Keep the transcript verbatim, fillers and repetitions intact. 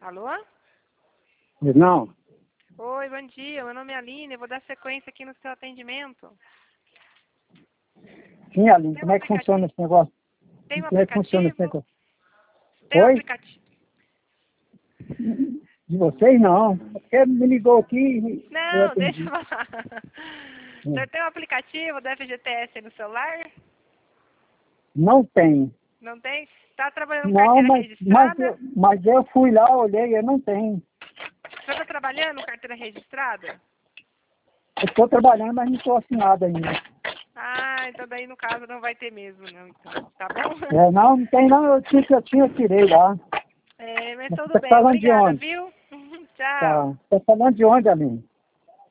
Alô? Não. Oi, bom dia. Meu nome é Aline. Eu vou dar sequência aqui no seu atendimento. Sim, Aline, Tem como um é que funciona esse negócio? Tem um Como é que funciona esse aplicativo? negócio? Tem um Oi? aplicativo? De vocês não. Porque me ligou aqui e eu Não, deixa eu atendi. falar. O senhor tem um aplicativo da F G T S aí no celular? Não tem. Não tem? Está trabalhando com Não, carteira mas, mas, registrada? eu- mas eu fui lá, olhei, eu não tenho. O senhor está trabalhando com carteira registrada? Eu estou trabalhando, mas não estou assinado ainda. Ah, então daí no caso não vai ter mesmo, não, então. Tá bom? É, não, não tem não, eu tinha que eu tinha, eu tirei lá. É, mas Mas você tudo está bem. falando de Obrigada, onde? viu? Tchau. Tá. Está falando de onde, Aline?